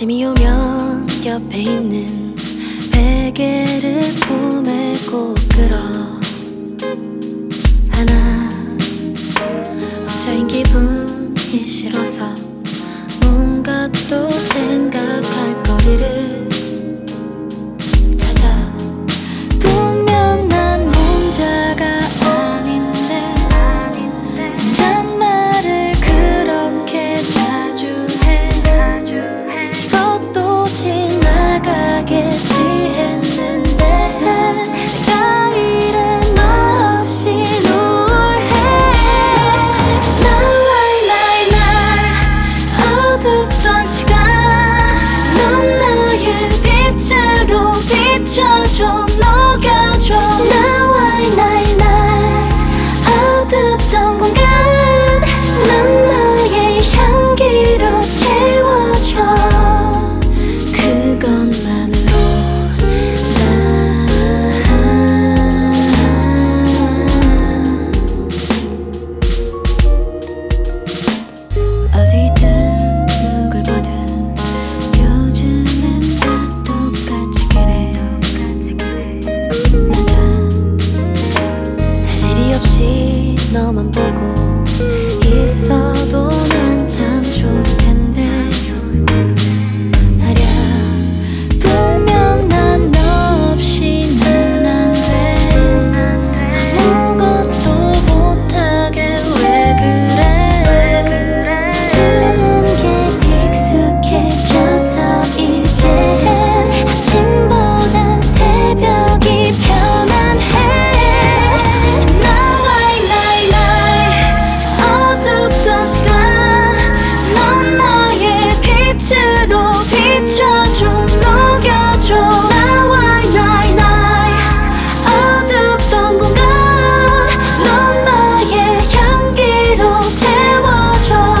아침이 오면 옆에 있는 베개를 품에 꼭 끌어 하나 엉켜인 기분이 싫어서 뭔가 또 생각할 거리를 찾아. 분명 난 혼자가 아닌데 혼잣말을 그렇게 자주 해. 이것도 지나가겠지 했는데 내가 이래 너 없이 우울해. 나와의 날 어둡던 시간 넌 나의 빛으로 비춰줘 녹여줘. 나와의 날 어둡던 공간 넌 나의 향기로 채워줘. 그것만으로 어디든 누굴 보든 요즘엔 다 똑같이 그래. 맞아. 할 일이 없이 너만 보고 있어도 난 참 좋을 텐데 말야. 분명 난 너 없이는 안 돼. 아무것도 못하게 왜 그래. 모든 게 익숙해져서 이젠 아침보단 새벽이 편안해. 나와의 날 어둡던 시간 넌 나의 빛으로 비춰줘 녹여줘. 나와의 날 어둡던 공간 넌 나의 향기로 채워줘.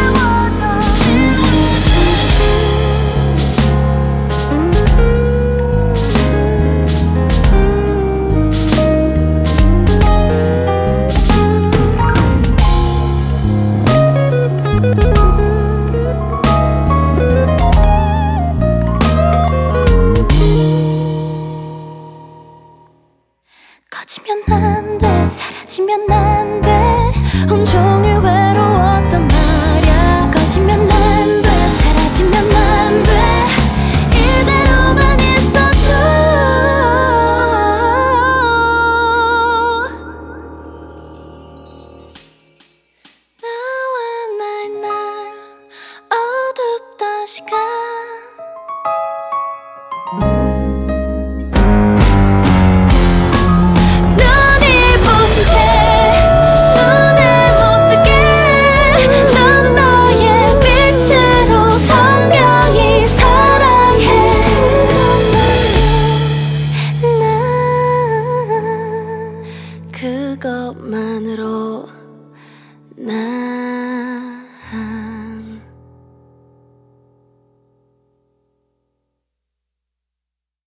꺼지면 안 돼, 사라지면 안 돼. 온종일 외로웠단 말야. 꺼지면 안 돼, 사라지면 안 돼. 이대로만 있어줘. 나와 나의 날 어둡던 시간 눈이 부신 채 눈을 못 뜨게 넌 너의 빛으로 선명히 사랑해. 난 그것만으로